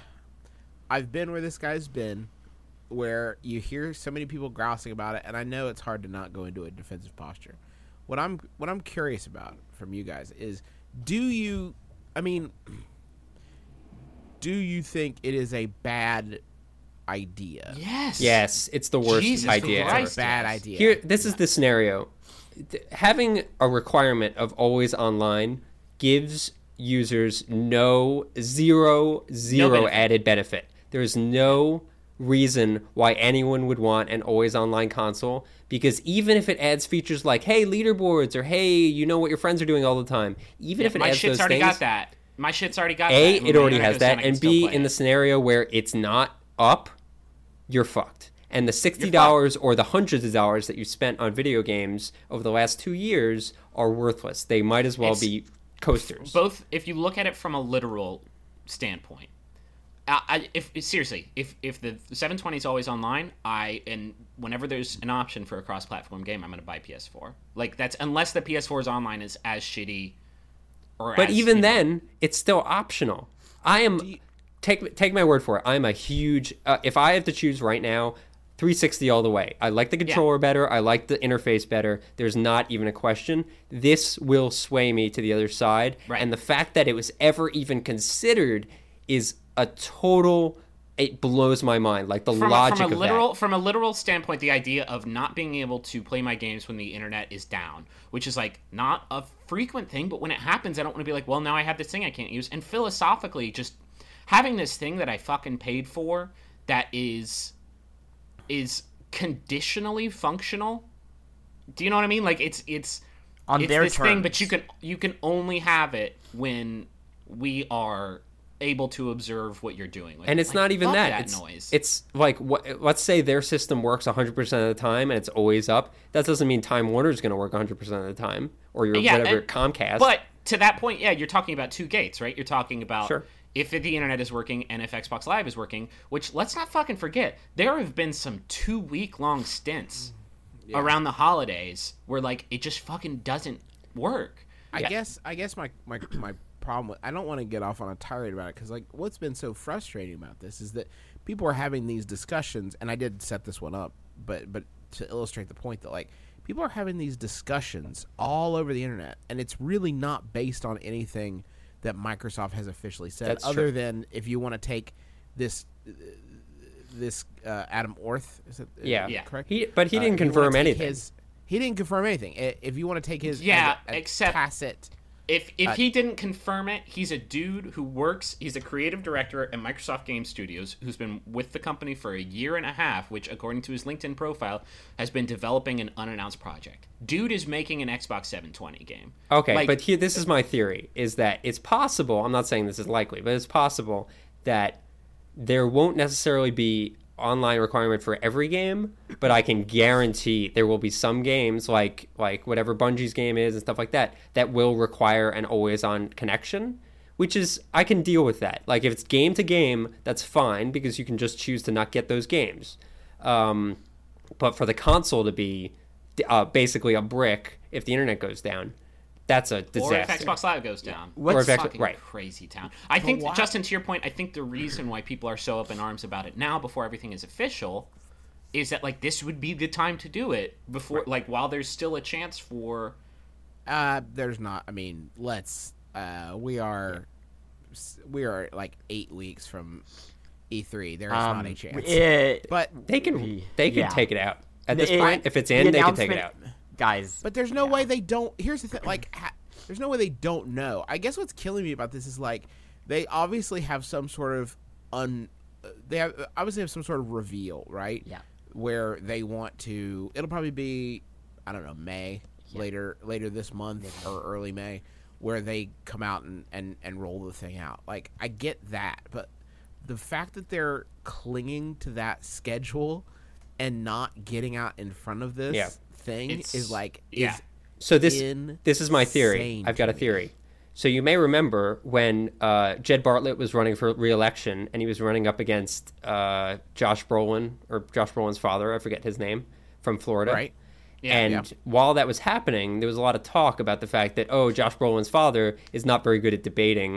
I've been where this guy's been, where you hear so many people grousing about it, and I know it's hard to not go into a defensive posture. What I'm what I'm curious about from you guys is, do you I mean, do you think it is a bad idea? Yes. Yes, it's the worst Jesus idea Christ, ever. yes. Bad idea. Here, this is the scenario. Th- Having a requirement of always online gives users no zero zero benefit. added benefit. There is no reason why anyone would want an always online console, because even if it adds features like hey leaderboards or hey you know what your friends are doing all the time, even Yeah, if it my adds shit's those already things, got that. My shit's already got A, that. And it when already the internet has goes that, down, I can and still B, play in it. the scenario where it's not up, you're fucked. And the sixty dollars or the hundreds of dollars that you spent on video games over the last two years are worthless. They might as well It's- be coasters. Both, if you look at it from a literal standpoint, I, I, if seriously, if if the seven twenty is always online, I and whenever there's an option for a cross-platform game, I'm going to buy P S four. Like that's unless the P S four's online is as shitty. Or But as, even you know- then, it's still optional. I am you- take take my word for it. I'm a huge. Uh, if I have to choose right now, three sixty all the way. I like the controller better. I like the interface better. There's not even a question. This will sway me to the other side. Right. And the fact that it was ever even considered is a total. It blows my mind. Like the from, logic from a of literal that. from a literal standpoint, the idea of not being able to play my games when the internet is down, which is like not a frequent thing, but when it happens, I don't want to be like, well, now I have this thing I can't use. And philosophically, just having this thing that I fucking paid for that is is conditionally functional. Do you know what I mean? Like it's it's On it's their this thing, but terms. you can you can only have it when we are able to observe what you're doing with And it. it's Like, not even fuck that. that it's, noise. it's like what, let's say their system works one hundred percent of the time and it's always up. That doesn't mean Time Warner is going to work one hundred percent of the time, or your Yeah, whatever and- Comcast. But to that point, yeah, you're talking about two gates, right? You're talking about Sure. if the internet is working and if Xbox Live is working, which let's not fucking forget, there have been some two week long stints around the holidays where like it just fucking doesn't work. I guess I guess my my my problem with I don't want to get off on a tirade about it because like what's been so frustrating about this is that people are having these discussions, and I did set this one up, but but to illustrate the point that like people are having these discussions all over the internet, and it's really not based on anything that Microsoft has officially said, That's other true. than if you want to take this uh, this uh, Adam Orth, is it uh, Yeah. Yeah. correct? He, but he Uh, didn't if you wanna confirm take anything. his- he didn't confirm anything. I- If you want to take his Yeah, as a, a except- tacit. If if Uh, he didn't confirm it, he's a dude who works. He's a creative director at Microsoft Game Studios who's been with the company for a year and a half, which, according to his LinkedIn profile, has been developing an unannounced project. Dude is making an Xbox seven twenty game. Okay, Like- but here, this is my theory: is that it's possible. I'm not saying this is likely, but it's possible that there won't necessarily be online requirement for every game, but I can guarantee there will be some games like like whatever Bungie's game is and stuff like that that will require an always-on connection, which is I can deal with that. Like if it's game to game, that's fine because you can just choose to not get those games. Um, but for the console to be uh, basically a brick if the internet goes down, that's a Or disaster. if Xbox Live goes down. Or if It's X- fucking right. crazy town. I think, why- Justin, to your point, I think the reason why people are so up in arms about it now, before everything is official, is that like this would be the time to do it before, like while there's still a chance for. Uh, there's not. I mean, let's. Uh, we are, we are like eight weeks from E three. There is Um, not a chance. it- but They can they can Yeah. take it out at this It- point. If it's the in, they can take it out. announcement- Guys, but there's no way they don't. Here's the thing. Like, ha, there's no way they don't know. I guess what's killing me about this is like they obviously have some sort of un. uh, They have obviously have some sort of reveal, right? Yeah. Where they want to. It'll probably be, I don't know, May later later this month or early May, where they come out and, and, and roll the thing out. Like, I get that, but the fact that they're clinging to that schedule and not getting out in front of this Yeah. thing It's- is like yeah. is So this insane this is my theory. I've got a to me. theory. So you may remember when uh, Jed Bartlett was running for re-election and he was running up against uh, Josh Brolin or Josh Brolin's father, I forget his name, from Florida. Right. Yeah, and yeah. while that was happening, there was a lot of talk about the fact that oh, Josh Brolin's father is not very good at debating.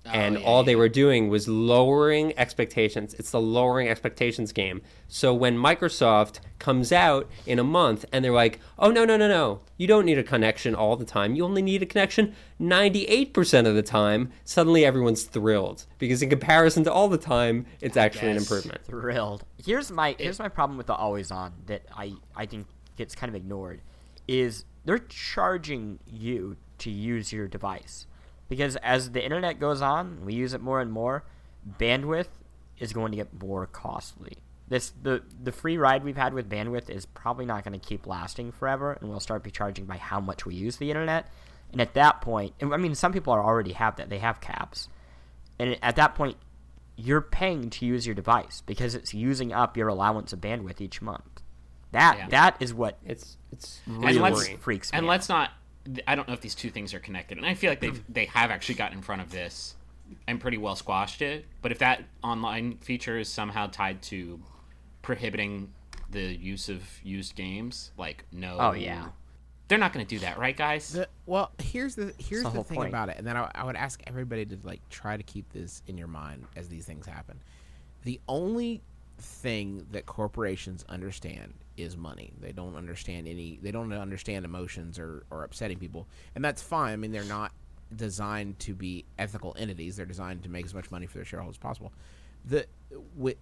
and yeah, all yeah, they yeah. were doing was lowering expectations. It's the lowering expectations game. So when Microsoft comes out in a month and they're like, oh, no, no, no, no, you don't need a connection all the time. You only need a connection ninety-eight percent of the time. Suddenly everyone's thrilled because in comparison to all the time, it's actually an Yes. improvement. Thrilled. Here's my here's my problem with the always on that I I think gets kind of ignored is they're charging you to use your device. Because as the internet goes on, we use it more and more, bandwidth is going to get more costly. This the the free ride we've had with bandwidth is probably not going to keep lasting forever, and we'll start be charging by how much we use the internet. And at that point, and I mean, some people are already have that; they have caps. And at that point, you're paying to use your device because it's using up your allowance of bandwidth each month. That Yeah. that is what It's it's really and let's, freaks me and out. let's not I don't know if these two things are connected, and I feel like they've they have actually gotten in front of this and pretty well squashed it. But if that online feature is somehow tied to prohibiting the use of used games, like no, Oh, yeah. they're not going to do that, right, guys? The, well, here's the here's the the, whole thing point. about it, and then I, I would ask everybody to like try to keep this in your mind as these things happen. The only thing that corporations understand is money. They don't understand any. They don't understand emotions or, or upsetting people, and that's fine. I mean, they're not designed to be ethical entities. They're designed to make as much money for their shareholders as possible. The with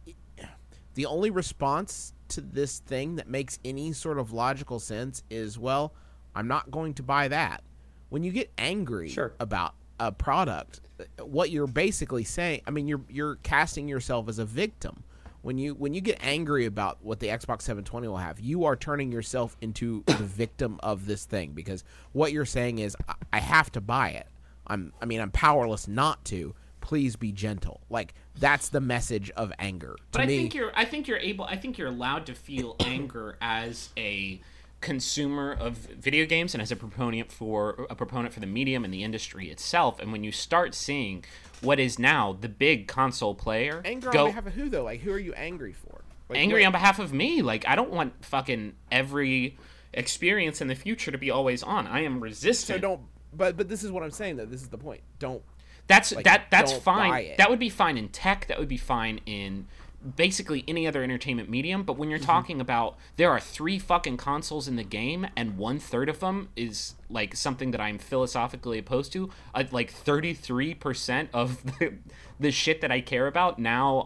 the only response to this thing that makes any sort of logical sense is, well, I'm not going to buy that. When you get angry Sure. about a product, what you're basically saying, I mean, you're you're casting yourself as a victim. When you when you get angry about what the Xbox seven twenty will have, you are turning yourself into the victim of this thing, because what you're saying is, I, I have to buy it. I'm I mean, I'm powerless not to. Please be gentle. Like, that's the message of anger. But to I me, think you're I think you're able I think you're allowed to feel anger as a consumer of video games and as a proponent for a proponent for the medium and the industry itself. And when you start seeing what is now the big console player anger go on behalf of who, though? Like, who are you angry for? Like, angry what- on behalf of me, like I don't want fucking every experience in the future to be always on. I am So resistant. don't. But but this is what I'm saying, though. This is the point. Don't. That's Like, that that's don't buy fine. it. That would be fine in tech. That would be fine in basically any other entertainment medium. But when you're Mm-hmm. talking about there are three fucking consoles in the game and one third of them is like something that I'm philosophically opposed to, uh, like thirty-three percent of the, the shit that I care about now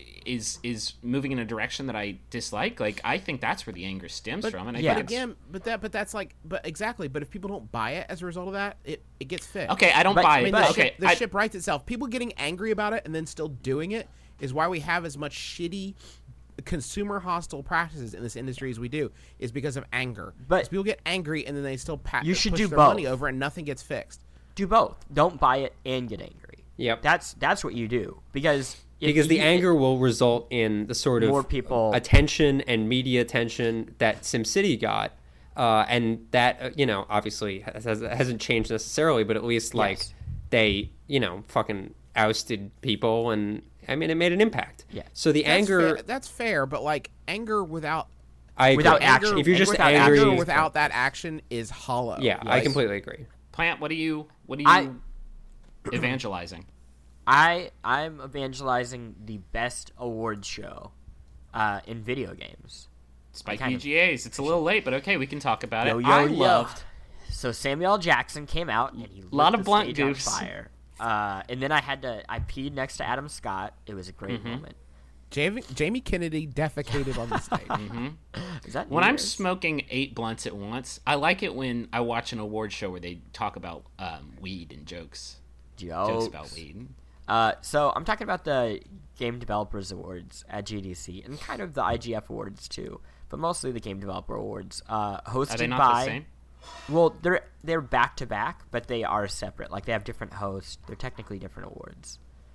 is is moving in a direction that I dislike. Like, I think that's where the anger stems But, from. And I yeah. think but it's, again, but that but that's like but exactly. But if people don't buy it as a result of that, it, it gets fixed. okay, I don't But- buy I it. mean, but the, okay, ship, the I- ship writes itself. People getting angry about it and then still doing it is why we have as much shitty consumer hostile practices in this industry as we do, is because of anger. But- Because people get angry and then they still pa- You should push do their both. money over and nothing gets fixed. Do both. Don't buy it and get angry. Yep. That's that's what you do because if because the you- anger will result in the sort of More people- attention and media attention that SimCity got, uh, and that uh, you know obviously has, has, hasn't changed necessarily, but at least like Yes. they you know fucking ousted people, and I mean it made an impact. Yeah. So the That's anger, fair, that's fair, but like anger without I agree. without anger, action. If you're just without angry, anger without that action is hollow. yeah, I Like, completely agree. Plant, what are you what are you I- evangelizing? I I'm evangelizing the best award show uh, in video games. Spike kind V of- G As. It's a little late, but okay, we can talk about Yo it. yo I yo. loved So Samuel L. Jackson came out and he lit Lot of the blunt stage on goofs. fire. Uh, and then I had to I peed next to Adam Scott. It was a great Mm-hmm. moment. Jamie, Jamie Kennedy defecated on the stage. Is that When New I'm Year's? smoking eight blunts at once, I like it when I watch an award show where they talk about um, weed and jokes. Jokes Jokes. about weed. Uh, so I'm talking about the Game Developers Awards at G D C and kind of the I G F Awards too, but mostly the Game Developer Awards. Uh, hosted Are they not by the same? well, they're they're back to back, but they are separate. Like they have different hosts. They're technically different awards.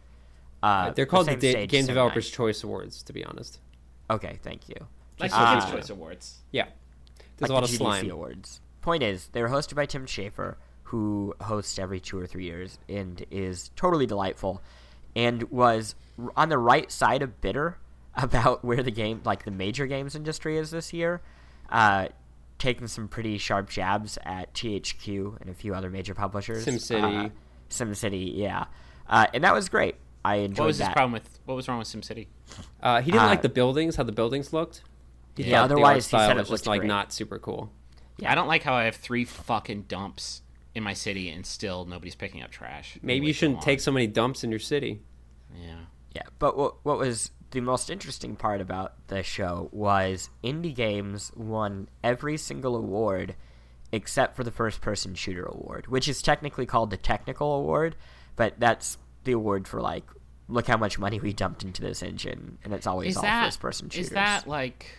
Uh, They're called the same Da- stage, Game same Developers night. Choice Awards, to be honest. Okay, thank you. Like Uh, the Kids' Choice Awards. Yeah, there's like a lot the of G D C slime. Awards. Point is, they were hosted by Tim Schafer, who hosts every two or three years and is totally delightful, and was r- on the right side of bitter about where the game, like the major games industry, is this year. Uh, taking some pretty sharp jabs at T H Q and a few other major publishers. SimCity. Uh, SimCity, yeah. uh, and that was great. I enjoyed What was that. his problem with? What was wrong with SimCity? Uh, he didn't Uh, like the buildings, how the buildings looked. He Yeah, thought the art otherwise he style said it was just looked like great. not super cool. Yeah. I don't like how I have three fucking dumps in my city and still nobody's picking up trash. Maybe you shouldn't take so many dumps in your city. Yeah. Yeah, but what what was the most interesting part about the show was indie games won every single award except for the first person shooter award, which is technically called the technical award, but that's the award for like look how much money we dumped into this engine, and it's always Is all that first person shooters. is that like?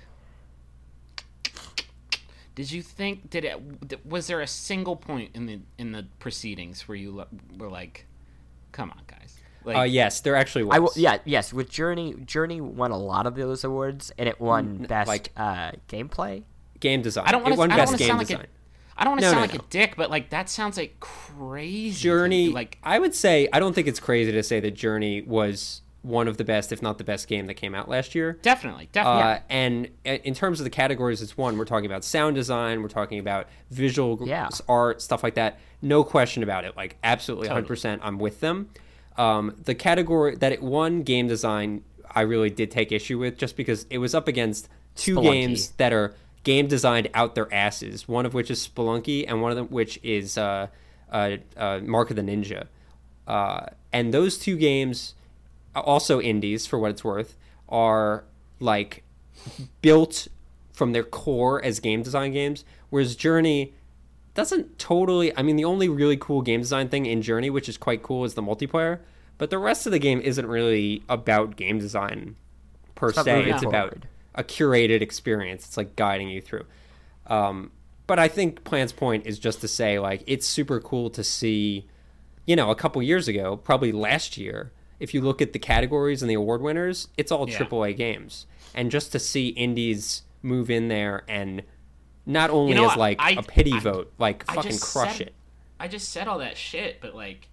Did you think? Did it? Was there a single point in the in the proceedings where you lo- were like, "Come on, guys"? Like, Uh, yes, there actually was. I will, yeah, yes, with Journey, Journey won a lot of those awards, and it won Mm, best like- uh, gameplay. Game design. I don't It want won to. I don't best want to game sound like design. a. I don't want to No, sound no, like no. a dick, but like that sounds like crazy. to Journey, me. Like I would say, I don't think it's crazy to say that Journey was one of the best, if not the best game that came out last year. definitely, definitely. Uh, and uh, in terms of the categories, it's one. We're talking about sound design. We're talking about visual Yeah. art, stuff like that. No question about it. Like, absolutely, Totally. one hundred percent I'm with them. Um, the category that it won, game design, I really did take issue with just because it was up against two Spelunky. games that are game designed out their asses. One of which is Spelunky, and one of them which is uh, uh, uh, Mark of the Ninja. Uh, and those two games, also indies for what it's worth, are like built from their core as game design games, whereas Journey doesn't totally. I mean, the only really cool game design thing in Journey, which is quite cool, is the multiplayer, but the rest of the game isn't really about game design per It's not se. moving It's about forward. a curated experience. It's like guiding you through. Um, but I think Plant's point is just to say, like, it's super cool to see, you know, a couple years ago, probably last year, if you look at the categories and the award winners, it's all Yeah. triple A games. And just to see indies move in there and not only You know as what? like I- a pity I- vote, like I fucking just crush said- it. I just said all that shit, but like,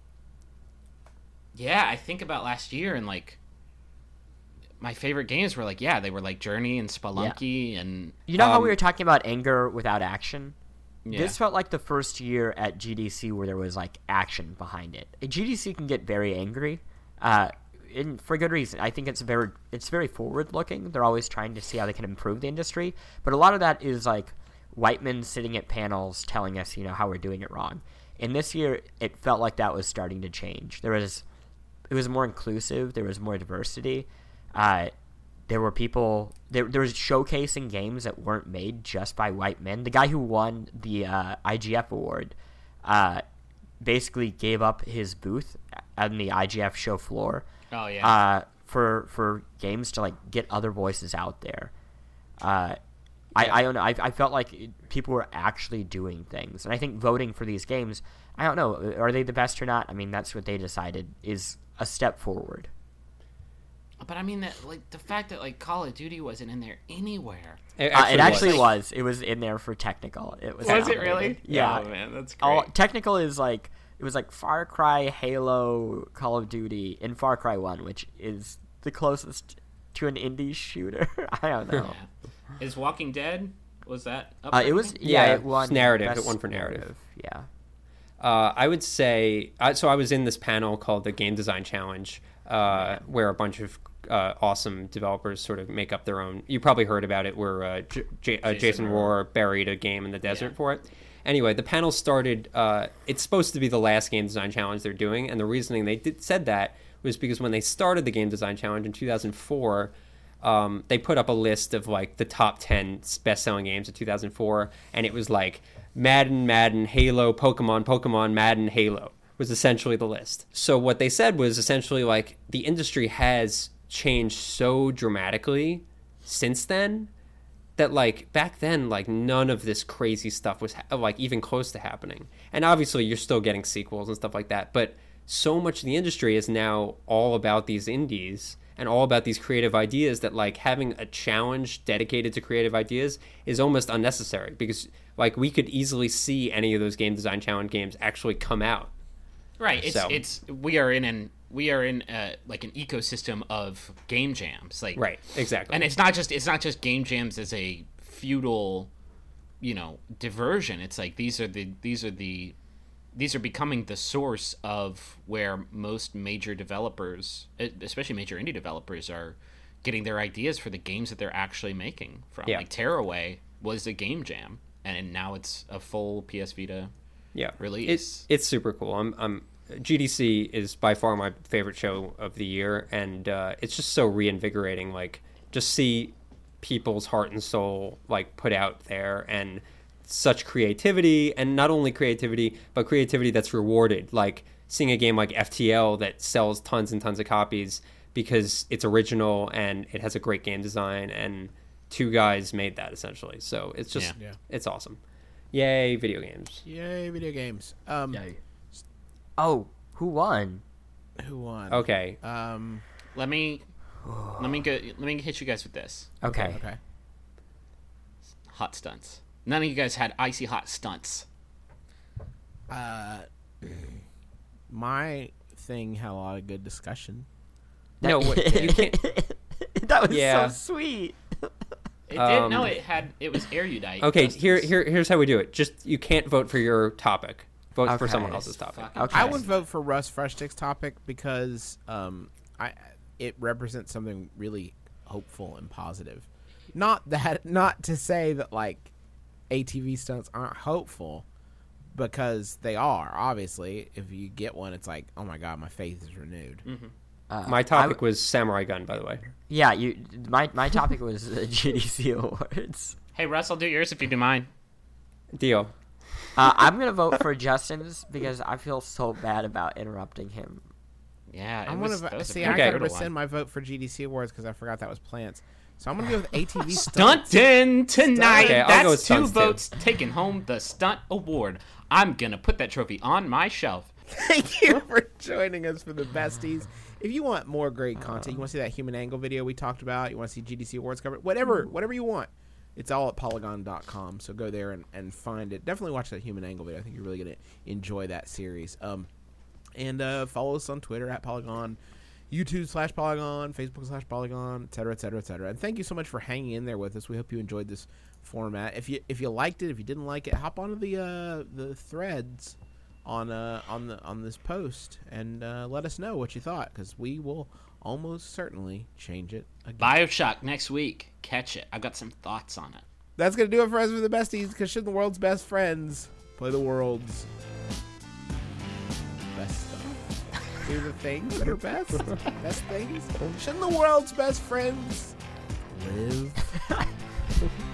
yeah, I think about last year and like, my favorite games were like, yeah, they were like Journey and Spelunky and You know how Um, we were talking about anger without action? yeah. This felt like the first year at G D C where there was like action behind it. G D C can get very angry, uh, and for good reason. I think it's very it's very forward looking. They're always trying to see how they can improve the industry, but a lot of that is like white men sitting at panels telling us, you know, how we're doing it wrong. And this year, it felt like that was starting to change. There was it was more inclusive. There was more diversity. Uh, there were people there, there was showcasing games that weren't made just by white men. The guy who won the uh, I G F award uh, basically gave up his booth on the I G F show floor Oh yeah. uh, for for games to like get other voices out there. Uh, I, I don't know. I, I felt like it- people were actually doing things, and I think voting for these games, I don't know, are they the best or not? I mean, that's what they decided is a step forward. But I mean that like the fact that like Call of Duty wasn't in there anywhere. It Uh, it actually was. was. It was in there for technical. It was. Was it nominated. really? Yeah. Oh, man, that's great. All, technical is like it was like Far Cry, Halo, Call of Duty, and Far Cry One, which is the closest to an indie shooter. I don't know. Yeah. Is Walking Dead was that? Up Uh, for it was anything? yeah. Yeah, It won it's narrative. It best won for narrative. Yeah. Uh, I would say I, so. I was in this panel called the Game Design Challenge, uh, where a bunch of uh, awesome developers sort of make up their own. You probably heard about it, where uh, J- J- uh, Jason Jason Rohr. Rohr buried a game in the desert Yeah. for it. Anyway, the panel started. Uh, it's supposed to be the last Game Design Challenge they're doing, and the reasoning they did, said that was because when they started the Game Design Challenge in two thousand four. Um, they put up a list of like the top ten best-selling games of two thousand four, and it was like Madden, Madden, Halo, Pokemon, Pokemon, Madden, Halo was essentially the list. So what they said was essentially like the industry has changed so dramatically since then that like back then like none of this crazy stuff was ha- like even close to happening. And obviously you're still getting sequels and stuff like that, but so much of the industry is now all about these indies and all about these creative ideas that like having a challenge dedicated to creative ideas is almost unnecessary because like we could easily see any of those game design challenge games actually come out. Right. It's So- it's we are in an we are in a, like an ecosystem of game jams. Like Right, exactly. And it's not just it's not just game jams as a feudal, you know, diversion. It's like these are the these are the these are becoming the source of where most major developers, especially major indie developers, are getting their ideas for the games that they're actually making from. Yeah. Like Tearaway was a game jam, and now it's a full P S Vita yeah. release. It's it's super cool. I'm I'm G D C is by far my favorite show of the year, and uh, it's just so reinvigorating. Like, just see people's heart and soul like put out there, and such creativity, and not only creativity, but creativity that's rewarded. Like seeing a game like F T L that sells tons and tons of copies because it's original and it has a great game design, and two guys made that essentially. So it's just Yeah. Yeah. it's awesome. Yay, video games. Yay, video games. Um, Oh, who won? who won? Okay. Um, Let me let me go. Let me hit you guys with this. Okay. okay. Hot stunts. None of you guys had icy hot stunts. Uh, my thing had a lot of good discussion. No, what, you can't. That was Yeah. so sweet. It Um, did. No, it had. It was erudite. Okay, Justice. here here here's how we do it. Just you can't vote for your topic. Vote for Okay. someone else's topic. Fucking Okay. I would vote for Russ Freshtick's topic because um, I it represents something really hopeful and positive. Not that, not to say that like A T V stunts aren't hopeful, because they are. Obviously, if you get one, it's like, oh my god, my faith is renewed. Uh, My I topic w- was Samurai Gun, by the way. Yeah, you. My my topic was the G D C awards. Hey, Russ, I'll do yours if you do mine. Deal. Uh, I'm gonna vote for Justin's because I feel so bad about interrupting him. Yeah, it I'm was, gonna that was a see. very I gotta brutal one. rescind my vote for G D C awards because I forgot that was plants. So I'm gonna go with A T V stunts. Stuntin' tonight. Okay, I'll That's go with two stunts, too. votes taking home the stunt award. I'm gonna put that trophy on my shelf. Thank you for joining us for the besties. If you want more great content, you want to see that human angle video we talked about, you want to see G D C awards covered, whatever, whatever you want, it's all at polygon dot com. So go there and, and find it. Definitely watch that human angle video. I think you're really gonna enjoy that series. Um, and uh, follow us on Twitter at Polygon, YouTube slash Polygon, Facebook slash Polygon, et cetera, et cetera, et cetera. And thank you so much for hanging in there with us. We hope you enjoyed this format. If you if you liked it, if you didn't like it, hop onto the uh, the threads on uh on the on this post and uh, let us know what you thought, because we will almost certainly change it again. Bioshock next week. Catch it. I've got some thoughts on it. That's gonna do it for us for the besties, because should the world's best friends play the world's best stuff, do the things that are best, best things. Shouldn't the world's best friends live?